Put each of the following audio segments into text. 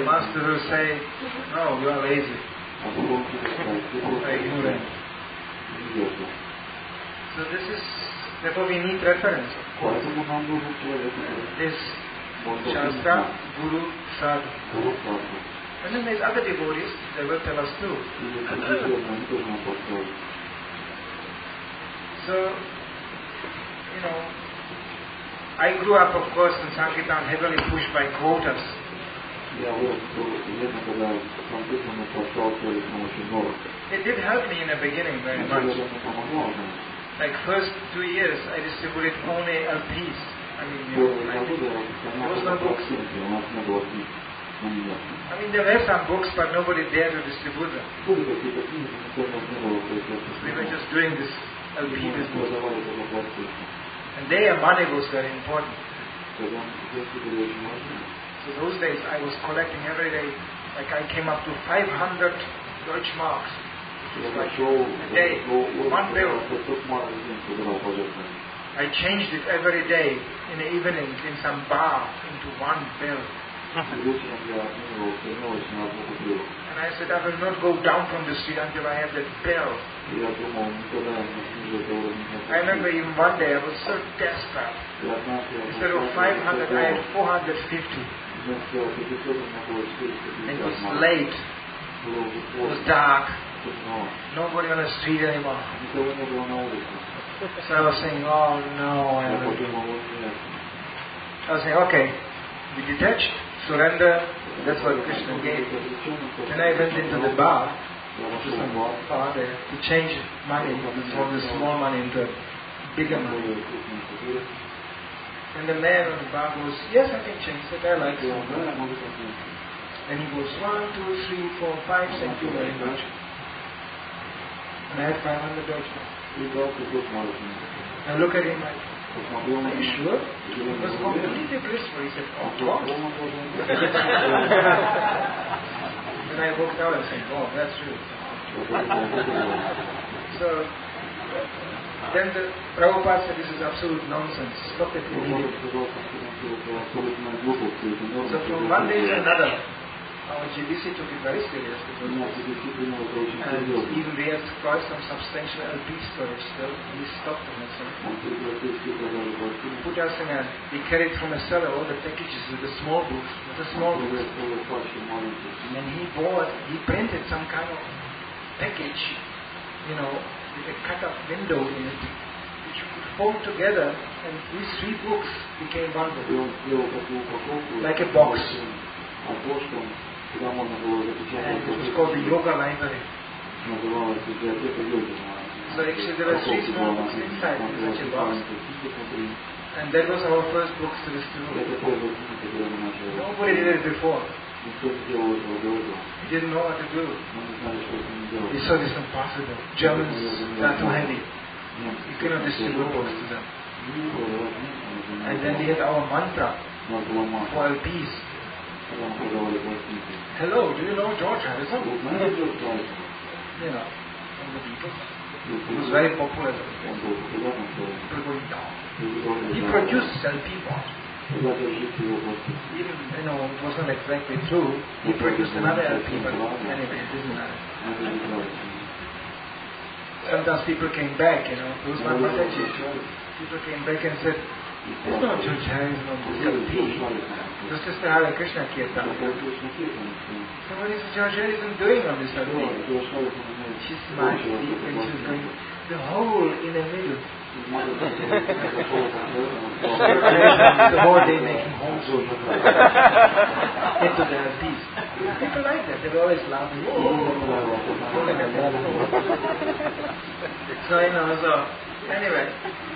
master will say, no, you are lazy. Ignorant. So this is, therefore we need reference, of course. This Shastra, Guru, Sadhu. And then there's other devotees, they will tell us too. So, I grew up, of course, in Sankirtan heavily pushed by quotas. It did help me in the beginning very much. Like first 2 years, I distributed only LPs. There was no books. There were some books, but nobody dared to distribute them. We were just doing this LP business. And there, money was very important. So those days, I was collecting every day. Like I came up to 500 Deutschmarks. Like a day, one bill. I changed it every day in the evening in some bar into one bill. And I said, I will not go down from the street until I have that bill. I remember even one day I was so desperate. Instead of 500, I had 450. And it was late. It was dark. Nobody on the street anymore. So I was saying, oh no. I was saying, okay, we detach, surrender, that's what Krishna gave. And I went into the bar, to some bar there, to change money from the small money into bigger money. And the man on the bar goes, yes, I can change that, I like small money. And he goes, 1, 2, 3, 4, 5, thank you very much. And I had 500 Deutschmarks. I look at him like, are you sure? He was completely blissful. He said, oh God. And I walked out and said, oh, that's true. So, then the Prabhupada said, this is absolute nonsense. Stop it immediately. So from one day to another, our GBC took it very seriously. And even we had quite some substantial LP storage still. We stopped them and so put us in we carried from a cellar all the packages with the small books. And he printed some kind of package, with a cut-off window in it, which you could fold together, and these 3 books became one book. Like a box. And it was called the Yoga Library. So actually there were 3 small books inside in such a box. And that was our first book to distribute. Nobody did it before. We didn't know what to do. We saw this impossible. Germans are too heavy. You cannot distribute books to them. And then we had our mantra for LPs. Hello, do you know George Harrison? From the people. It was very popular. People going down. He produced LP box. Even, it was not exactly true. He produced another LP, but anyway, it doesn't matter. Sometimes people came back, there was one Mataji. People came back and said, there's no George Harrison on this LP. It was just a Hare Krishna Kirtan. So what is George Harrison doing on this LP? She smiled deep and she was going, the hole in the middle. The whole day making holes into the LPs. People like that. They were always laughing. So anyway.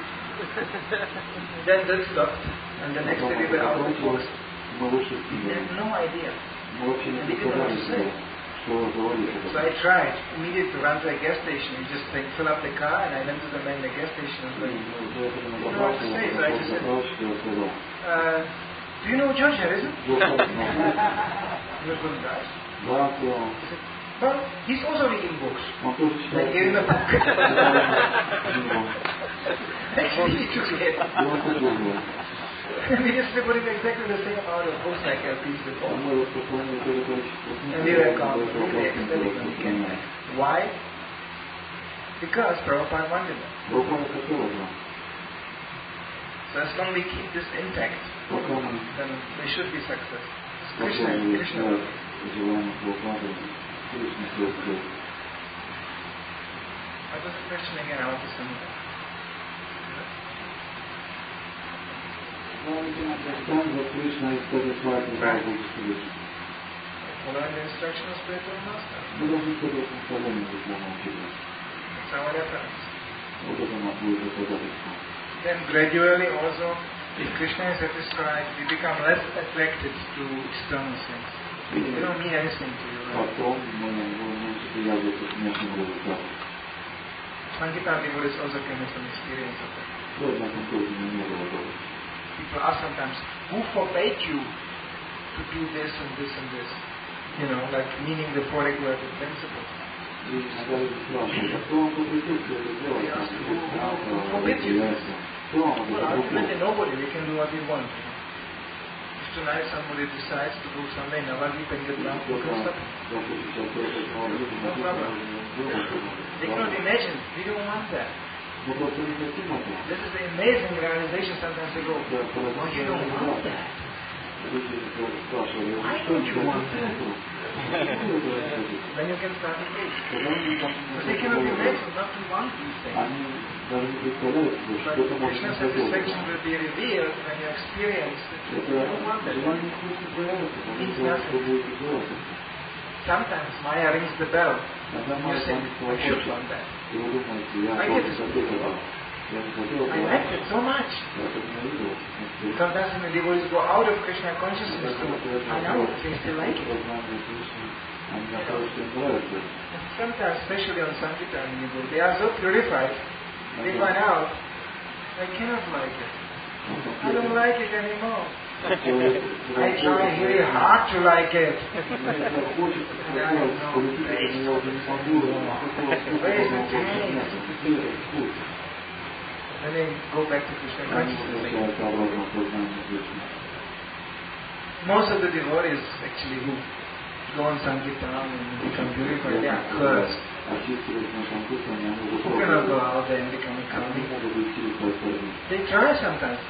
Then that stopped, and the next day we were out of books. We had no idea. And we didn't know what to say. So I tried immediately to run to a gas station and just fill up the car, and I went to the man in the gas station and I didn't know what to say. So I just said, do you know George Harrison? He was going to die. He said, well, he's also reading books. Like here in the book. Actually, he took it. We used to put in exactly the same amount of books like LPs before. And we were completely ecstatic when we came back. Why? Because Prabhupada wanted it. So as long as we keep this intact, then we should be successful. Krishna. What was the question again? I want to sum it up. Well, we can understand what Krishna is satisfied with our books. Following the instruction of spiritual master. That's our reference. Then gradually also, if Krishna is satisfied, we become less attracted to external things. They don't mean anything to you. Sankirtan devotees also can have some experience of that. People ask sometimes, who forbade you to do this and this and this? You know, like meaning the four regulative principles. Who forbid you? Well, ultimately nobody. We can do what we want. If tonight somebody decides to go somewhere in Navadvip and get drunk, we can stop him. No problem. They cannot imagine. We don't want that. This is the amazing realization sometimes they go, oh, you don't want that. Why don't you want that? Then you can start the case. But they cannot imagine not to want these things. But Krishna's satisfaction will be revealed when you experience that you don't want that. It means nothing. Sometimes Maya rings the bell and you say, I should want that. I get this before. I like it so much. Sometimes when the devotees go out of Krishna consciousness, I know they still like it. And sometimes, especially on Sankirtan, they are so purified, they find out, I cannot like it. I don't like it anymore. I try really hard to like it. And I have no ways and change. And then go back to Krishna consciousness. Most of the devotees actually who go on Sankirtan and become purified, they are cursed. Who cannot go out there and become a kami? They try sometimes.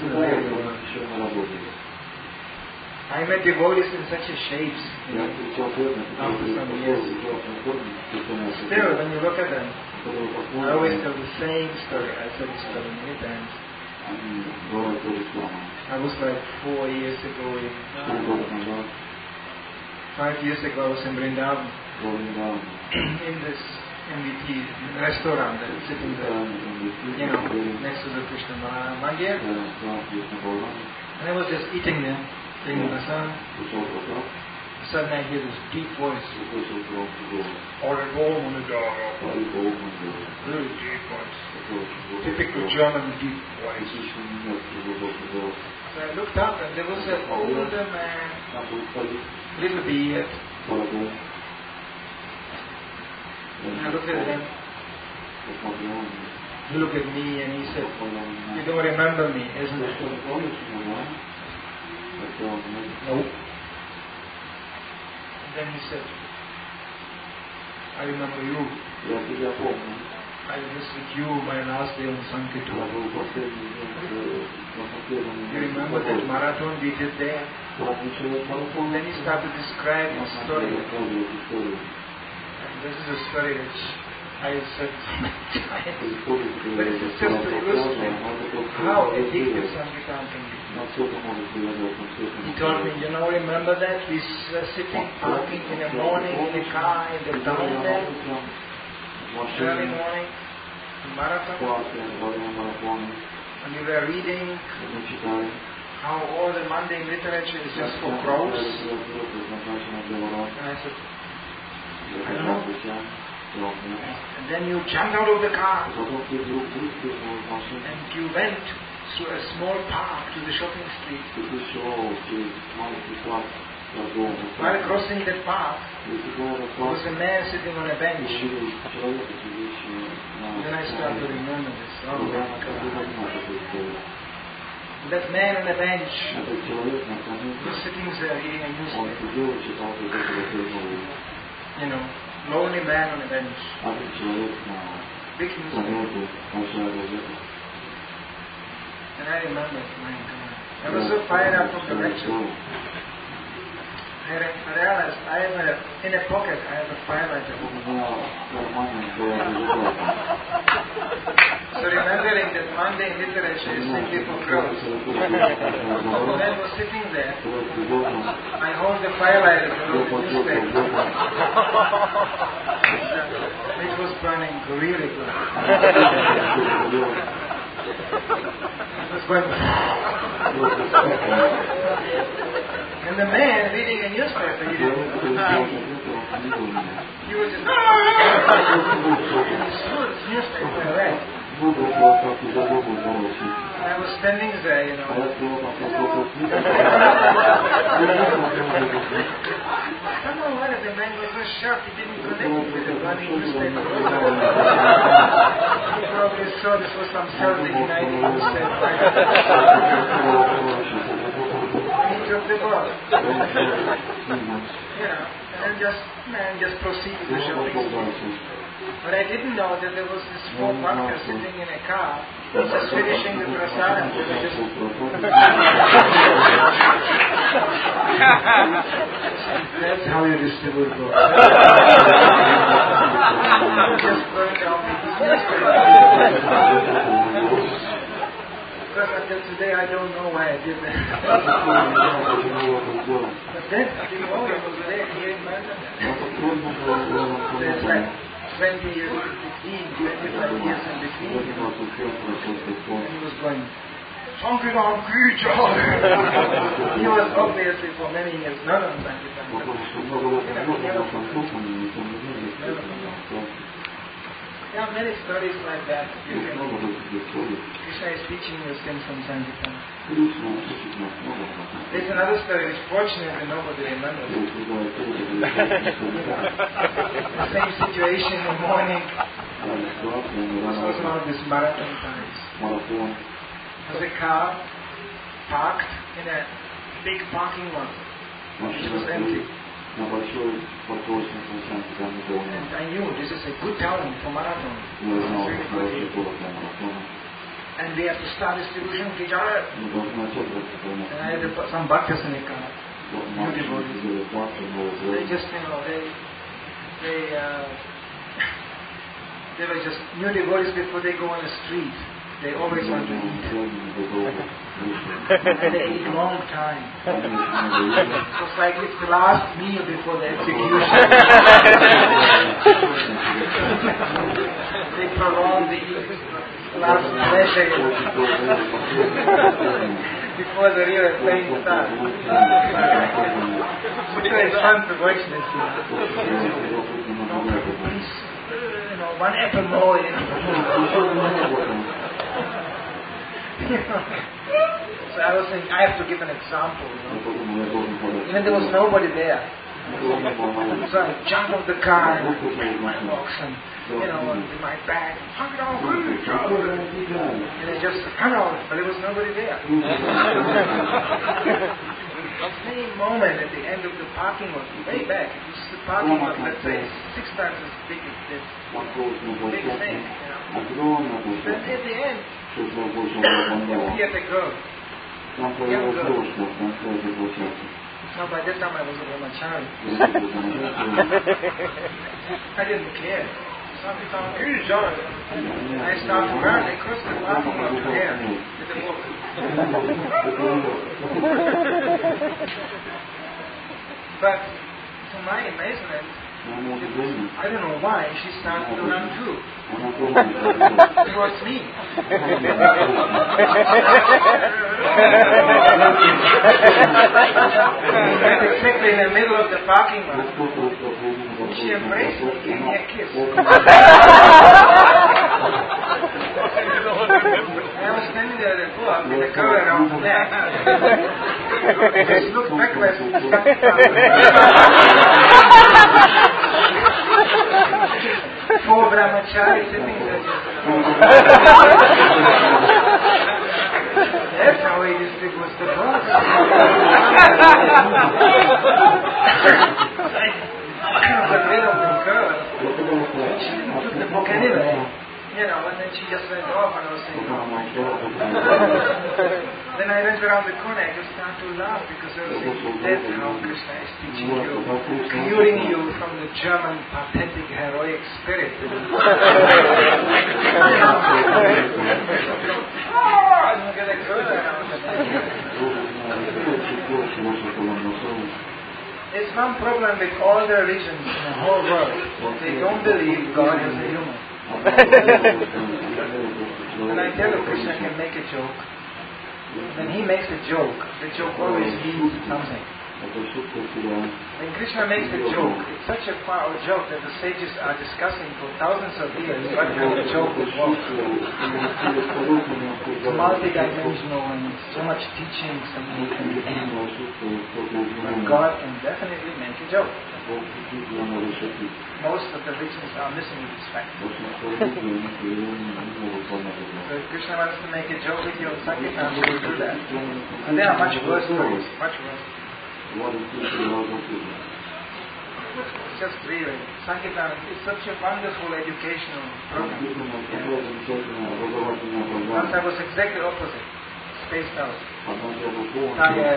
I met devotees in such a shapes after some years. Still, when you look at them, I always tell the same story. I said this story many times. I was like 4 years ago 5 years ago I was in Vrindavan in this MVT restaurant that is sitting there, you know, next to the Krishna Mandir. And I was just eating there, taking the sun. Suddenly I hear this deep voice. Very deep voice. Typical German deep voice. So I looked up and there was an older man, little beard. And I looked at him. He looked at me and he said, you don't remember me, isn't it? Nope. Then he said, I remember you. I was with you my last day on Sankirtan. You remember that marathon we did there? Then he started to describe his story. And this is a story which I said so many times. But it is just to illustrate how addictive Sankirtan can be. He told me, you know, remember that? We were sitting, talking in the morning in the car, in the town there, early morning, marathon, and we were reading how all the mundane literature is just for crows. And I said, I don't know. And then you jumped out of the car and you went to a small park to the shopping street. While crossing that park, there was a man sitting on a bench. Then I started to remember this. Oh my God. That man on the bench was sitting there reading a newspaper. You know, lonely man on the bench. Big newspaper. And I remember, my God, I was so fired up from the lecture. I realized I have in a pocket, I have a firelighter. So remembering that Monday in literature is simply for crows. When I was sitting there, I hold the firelighter to read the newspaper. It was burning really good. It was going. And the man reading a newspaper, he was just newspaper away. I was standing there, you know. I don't know why the man was so sharp, he didn't connect with the burning newspaper. He probably saw this was some self-igniting newspaper. He took the ball. And just proceeded to shopping. But I didn't know that there was this poor bhakta sitting in a car, just finishing the prasadam. That's how you distribute books. Just burned down the Because until today I don't know why I did that. But then Timothy was there here in Manhattan. There's like 20 years in between, 25 years in between. And he was going, Sankirtan Kirtan. He was obviously for many years not on Sankirtan. There are many stories like that. Krishna is teaching you things from Sankirtan. There's another story which fortunately nobody remembers. The same situation in the morning. This was one of these marathon times. There was a car parked in a big parking lot. It was empty. And I knew this is a good time for marathon. And we have to start distribution of each other. And I had to put some bhaktas in the car. New devotees. They just, they were just new devotees before they go on the street. They always want to eat. And they eat long time. It's like it's the last meal before the execution. They prolong the last pleasure before the real pain starts. So it's fun to watch this. Please, one apple more. So I was saying, I have to give an example. Even there was nobody there. So I jumped off the car and put my box and, in my bag. And I just hung out, but there was nobody there. The same moment at the end of the parking lot, way back, it was the parking lot, let's say, 6 times as big as this. Big thing, Then at the end, appeared a girl. Young girl. No, by that time I was a brahmachari. I didn't care. I started to run across the parking lot to here with the book. But to my amazement, I don't know why, she started to run too. Towards me. Exactly in the middle of the parking lot. She embraced me, gave me a kiss. I was standing there at the book with the cover around the neck. I just looked backwards. Four brahmacharis sitting there. That's how how he distributes the books. Got rid of the girl. She didn't took the book anyway. You know, and then she just went off and I was saying, oh my God. Then I went around the corner, I just started to laugh because I was saying, that's how Krishna is teaching you, curing you from the German pathetic heroic spirit. There's one problem with all the religions in the whole world. They don't believe God is a human. When I tell you Krishna can make a joke, when he makes a joke, the joke always means something. When Krishna makes a joke, it's such a powerful joke that the sages are discussing for thousands of years what kind of joke would work. It's multi-dimensional and so much teaching, so many can be end. But God can definitely make a joke. Most of the religions are missing this fact. So if Krishna wants to make a joke with you on Sankirtan, he will do that. And there are much worse stories, much worse. It's just really, Sankirtan is such a wonderful educational program. Once I was exactly opposite, spaced out, tired,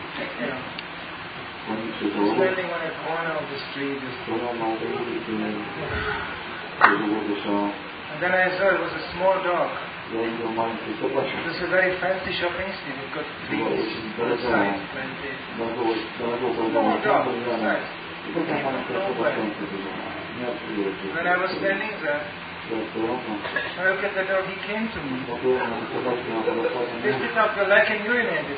standing on a corner of the street. And then I saw it was a small dog. It was a very fancy shopping street. It got trees outside. Small dog outside. When I was standing there, I looked at the dog, he came to me. Lifted up the leg and urinated.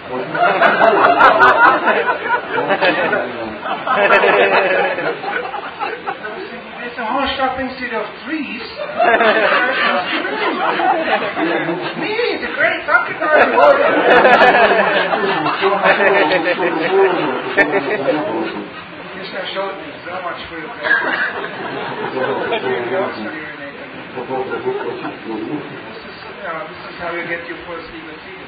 It's a whole shopping street of trees. Me, the great Sankirtan. Krishna showed me so much for your this is how you get your first legal fetus.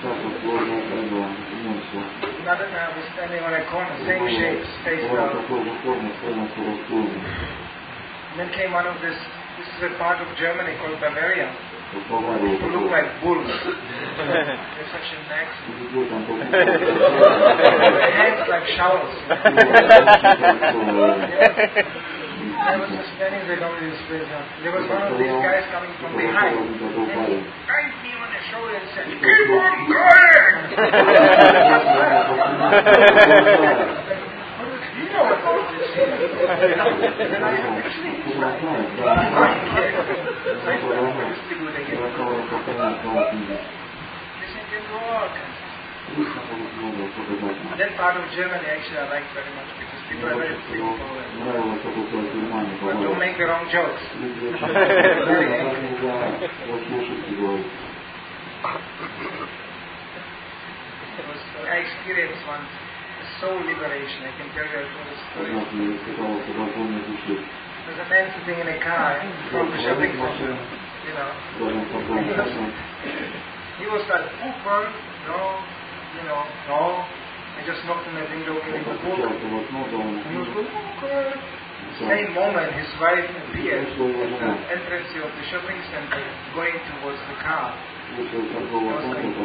Another time I was standing on a corner, same shape, spaced out. And then came one of this is a part of Germany called Bavaria. People look like bulls. They're such a necks. Their heads like shovels. I was just standing there going to this place. There was one of these guys coming from behind. And he banged me on the shoulder and said, keep on going! You know what this is. And I actually, he's right. I thought distribute again. Listen to God. That part of Germany actually I like very much because people are very simple. But don't make the wrong jokes. Very angry. I experienced once soul liberation. I can tell you I told a story. There's a man sitting in a car from the shopping center, you know. He was like, Cooper, no. I just knocked on the window, gave him a book. And he was going, okay. Same moment, his wife appeared at the entrance of the shopping center, going towards the car. I was going,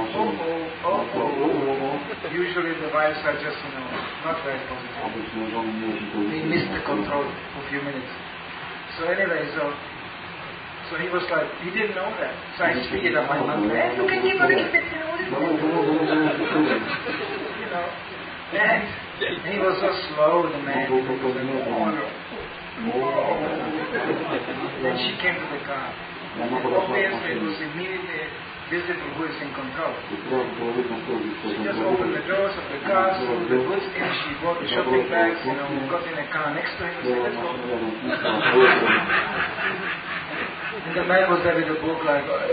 oh. Usually the wives are just, not very positive. They missed the control for a few minutes. So anyway, so he was like, he didn't know that. So I speeded up my mouth. Hey, look at him, And he was so slow, the man. Then she came to the car. Obviously, it was immediately visible who is in control. She just opened the doors of the car, so the goods in, she bought the shopping bags, got in a car next to him and said, let's go. And the man was there with a book like, let's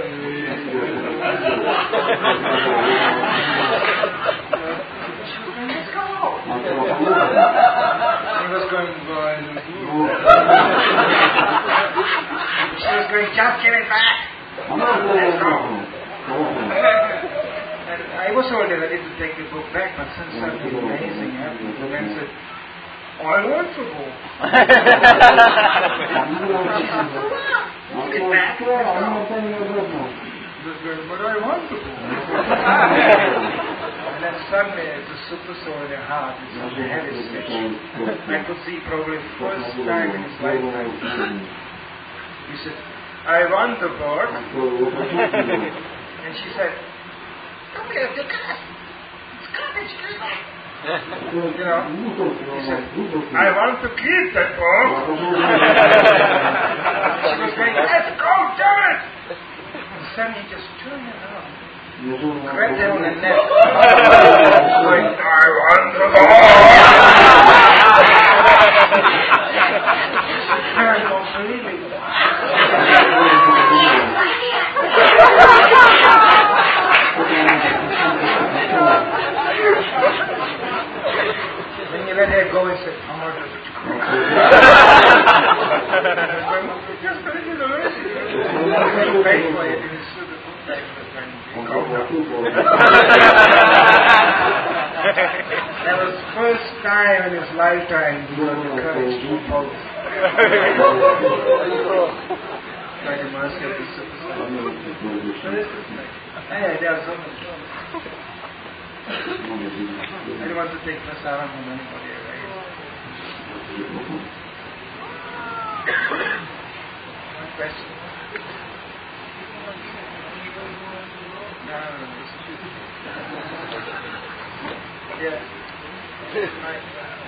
go. He was going, she was going, just give it back. Let's go. And I was already ready to take the book back, but then something amazing happened. The man said, I want to go. Take it back. But I want to go. And then suddenly, the super soul in your heart, it's a heavy switch. I could see probably first time in his lifetime. He said, I want the board. And she said, come here, you can't. It's garbage, give it back. You know, he said, I want to keep that board. She was going, let's go, do it. And suddenly he just turned around, grabbed her on the neck, going, I want the board. Turned completely. When you let her go, he said, how much does it cost? Just a little bit. You pay for it, and it's the book back for the time. That was the first time in his lifetime he got the courage to oppose. By the mercy of the Super Soul. So this is nice. There are so many. I don't want to take prasadam from anybody, right? One question. No. Yes.